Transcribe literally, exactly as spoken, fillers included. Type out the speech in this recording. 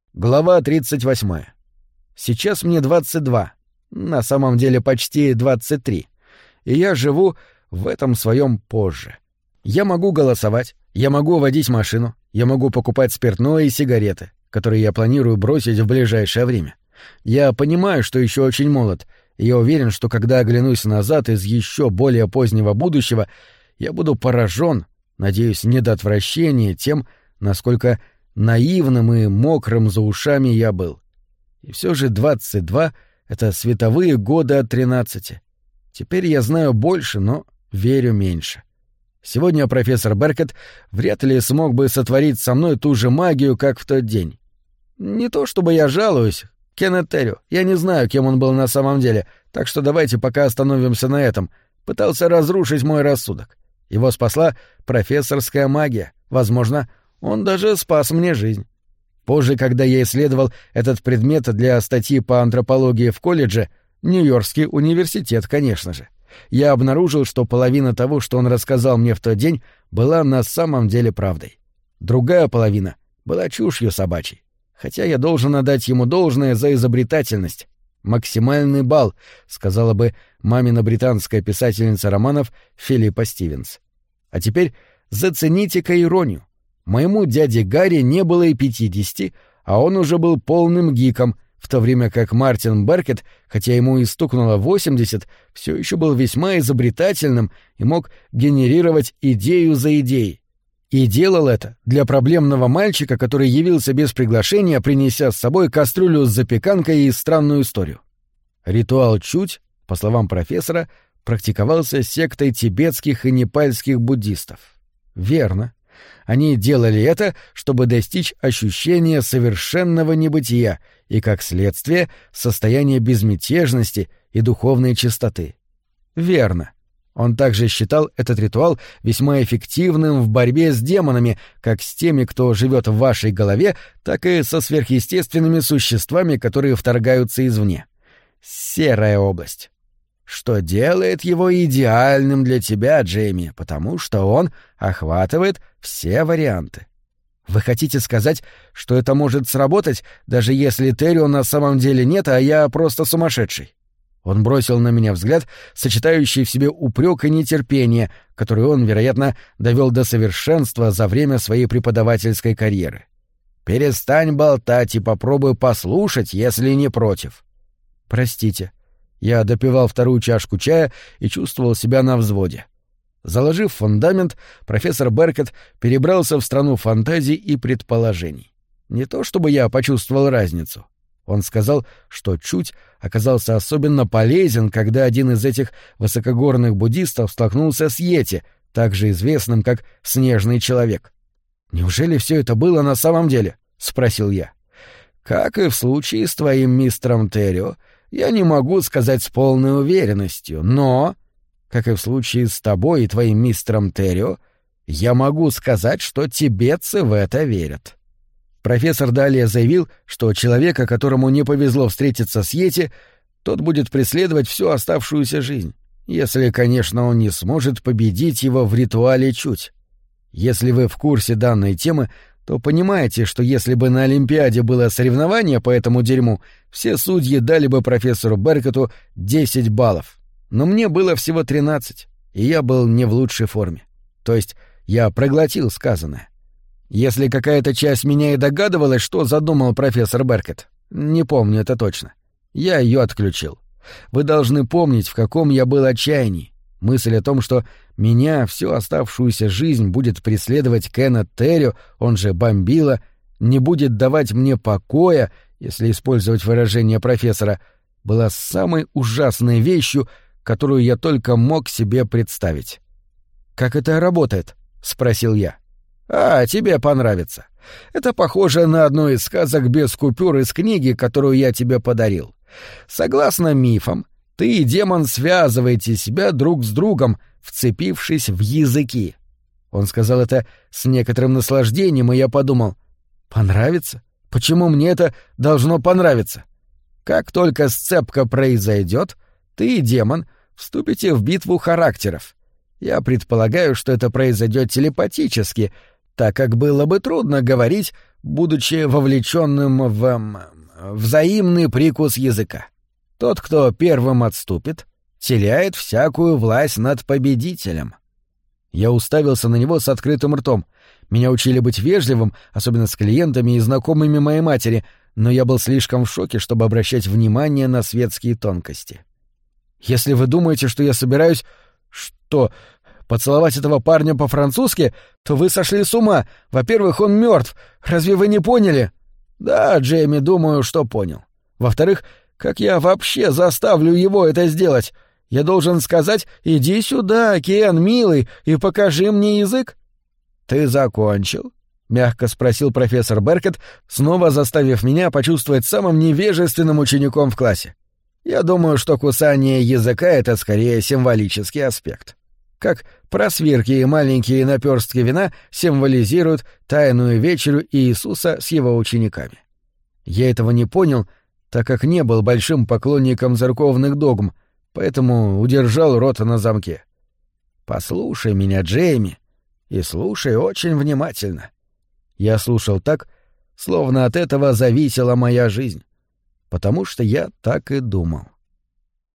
Глава тридцать восьмая. Сейчас мне двадцать два, на самом деле почти двадцать три, и я живу в этом своем позже. Я могу голосовать, я могу водить машину, я могу покупать спиртное и сигареты, которые я планирую бросить в ближайшее время. Я понимаю, что еще очень молод, и я уверен, что когда оглянусь назад из еще более позднего будущего, я буду поражен, надеюсь, не до отвращения, тем, насколько наивным и мокрым за ушами я был. И все же двадцать два — это световые годы от тринадцати. Теперь я знаю больше, но верю меньше. Сегодня профессор Беркетт вряд ли смог бы сотворить со мной ту же магию, как в тот день. Не то чтобы я жалуюсь, Кеннет Террио, я не знаю, кем он был на самом деле, так что давайте пока остановимся на этом. Пытался разрушить мой рассудок. Его спасла профессорская магия. Возможно, он даже спас мне жизнь. Позже, когда я исследовал этот предмет для статьи по антропологии в колледже, Нью-Йоркский университет, конечно же, я обнаружил, что половина того, что он рассказал мне в тот день, была на самом деле правдой. Другая половина была чушью собачьей. Хотя я должен отдать ему должное за изобретательность. «Максимальный балл», — сказала бы мамина британская писательница романов Филиппа Стивенс. А теперь зацените-ка иронию. Моему дяде Гарри не было и пятидесяти, а он уже был полным гиком, в то время как Мартин Беркетт, хотя ему и стукнуло восемьдесят, все еще был весьма изобретательным и мог генерировать идею за идеей. И делал это для проблемного мальчика, который явился без приглашения, принеся с собой кастрюлю с запеканкой и странную историю. Ритуал чуть, по словам профессора, практиковался сектой тибетских и непальских буддистов. Верно. Они делали это, чтобы достичь ощущения совершенного небытия и, как следствие, состояния безмятежности и духовной чистоты. Верно. Он также считал этот ритуал весьма эффективным в борьбе с демонами, как с теми, кто живет в вашей голове, так и со сверхъестественными существами, которые вторгаются извне. Серая область. Что делает его идеальным для тебя, Джейми, потому что он охватывает все варианты. Вы хотите сказать, что это может сработать, даже если Террио на самом деле нет, а я просто сумасшедший? Он бросил на меня взгляд, сочетающий в себе упрек и нетерпение, который он, вероятно, довел до совершенства за время своей преподавательской карьеры. «Перестань болтать и попробуй послушать, если не против». «Простите». Я допивал вторую чашку чая и чувствовал себя на взводе. Заложив фундамент, профессор Беркетт перебрался в страну фантазий и предположений. Не то чтобы я почувствовал разницу. Он сказал, что чуть оказался особенно полезен, когда один из этих высокогорных буддистов столкнулся с Йети, также известным как Снежный человек. «Неужели все это было на самом деле?» — спросил я. «Как и в случае с твоим мистером Террио, я не могу сказать с полной уверенностью, но, как и в случае с тобой и твоим мистером Террио, я могу сказать, что тибетцы в это верят». Профессор далее заявил, что человека, которому не повезло встретиться с Йети, тот будет преследовать всю оставшуюся жизнь, если, конечно, он не сможет победить его в ритуале чуть. Если вы в курсе данной темы, то понимаете, что если бы на Олимпиаде было соревнование по этому дерьму, все судьи дали бы профессору Беркетту десять баллов. Но мне было всего тринадцать, и я был не в лучшей форме. То есть я проглотил сказанное. Если какая-то часть меня и догадывалась, что задумал профессор Беркетт, не помню это точно, я ее отключил. Вы должны помнить, в каком я был отчаянии. Мысль о том, что меня всю оставшуюся жизнь будет преследовать Кеннет Террио, он же Бомбила, не будет давать мне покоя, если использовать выражение профессора, была самой ужасной вещью, которую я только мог себе представить. «Как это работает?» — спросил я. «А, тебе понравится. Это похоже на одну из сказок без купюр из книги, которую я тебе подарил. Согласно мифам, ты и демон связываете себя друг с другом, вцепившись в языки». Он сказал это с некоторым наслаждением, и я подумал: «Понравится? Почему мне это должно понравиться?» Как только сцепка произойдет, ты и демон вступите в битву характеров. Я предполагаю, что это произойдет телепатически, так как было бы трудно говорить, будучи вовлеченным в м, взаимный прикус языка. Тот, кто первым отступит, теряет всякую власть над победителем. Я уставился на него с открытым ртом. Меня учили быть вежливым, особенно с клиентами и знакомыми моей матери, но я был слишком в шоке, чтобы обращать внимание на светские тонкости. Если вы думаете, что я собираюсь... Что... поцеловать этого парня по-французски, то вы сошли с ума. Во-первых, он мертв. Разве вы не поняли? Да, Джейми, думаю, что понял. Во-вторых, как я вообще заставлю его это сделать? Я должен сказать: «Иди сюда, Кен, милый, и покажи мне язык». «Ты закончил?» — мягко спросил профессор Беркетт, снова заставив меня почувствовать самым невежественным учеником в классе. «Я думаю, что кусание языка — это скорее символический аспект. Как просвирки и маленькие наперстки вина символизируют тайную вечерю Иисуса с его учениками. Я этого не понял, так как не был большим поклонником церковных догм, поэтому удержал рот на замке. «Послушай меня, Джейми, и слушай очень внимательно». Я слушал так, словно от этого зависела моя жизнь, потому что я так и думал.